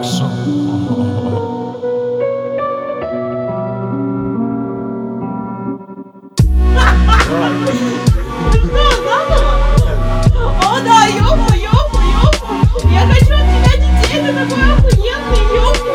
Production. О, да, ёпу. Я хочу от тебя детей, ты такой охуенный, ёпу.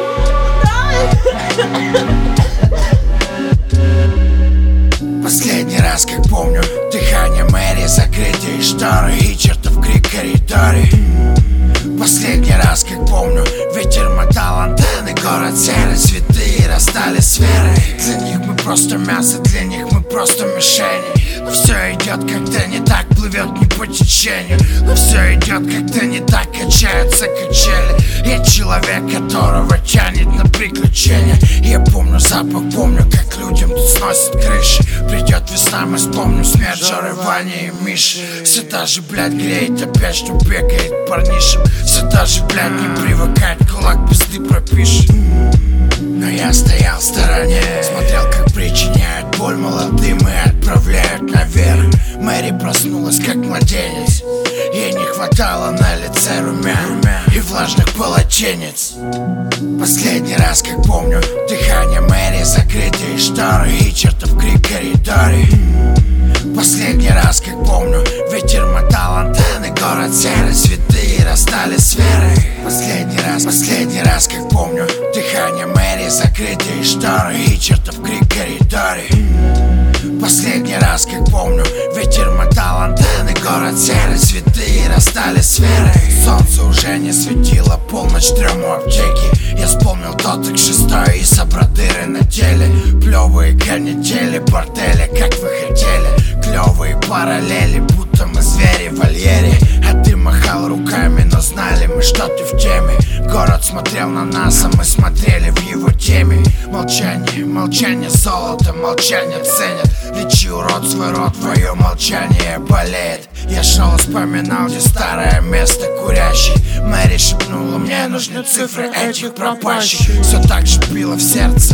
Да. Последний раз, как помню, дыхание Мэри, закрытые шторы и чертов крик в коридоре. Последний раз, как помню, ветер мотал антенны, город серый, цветы расстались с верой. Для них мы просто мясо, для них мы просто мишени. Но все идет как-то не так, плывет не по течению. Но все идет как-то не так, качаются качели. Я человек, которого тянет на приключения. Я помню запах, помню, как людям тут сносят крыши. Придет весна, мы вспомним смерть Жоры, Вани и Миши. Все та же, блядь, греет опять, что бегает парнишем. Все та же, блядь, не привыкает, кулак пизды пропишет. Но я стоял в стороне, смотрел, как причиняют боль молодым и отправляют наверх. Мэри проснулась, как младенец. Ей не хватало на лице румян и влажных полотенец. Последний раз, как помню, дыхание Мэри, закрытые шторы и чертов крик в коридоре. Последний раз, как помню, ветер мотал антенны, город серый, цветы расстались с верой. Последний раз, как помню, дыхание Мэри, закрытые шторы и чертов крик в коридоре. Последний раз, как помню, ветер мотал антенны, город серый, цветы расстались с верой. Солнце уже не светило, полночь, трем у аптеки. Я вспомнил тот X6 и собрал дыры на теле. Плевые канители, бордели, как вы хотели. Клевые параллели, будто мы звери в вольере. А ты махал руками, но знали мы, что ты в теме. Город смотрел на нас, а мы смотрели в его теме. Молчание золото, молчание ценят. Лечи, урод, свой рот, твое молчание болеет. Я шел и вспоминал, где старое место курящий. Мэри шепнула, мне нужны цифры этих пропащих. Все так же било в сердце.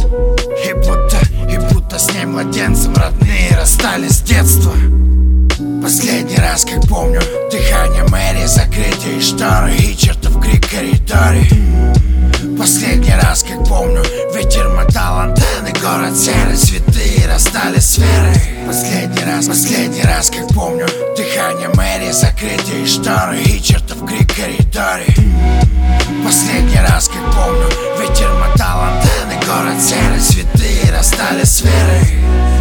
И будто с ней младенцем родные расстались с детства. Последний раз, как помню, дыхание Мэри, закрытые шторы и чертов крик в коридоре. Последний раз, как помню, ветер мотал антенны, город серый, цветы расстались с верой. Последний раз, как помню, дыхание Мэри, закрытые шторы и чертов крик в коридоре. Последний раз, как помню, ветер мотал антенны, город серый, цветы расстались с верой.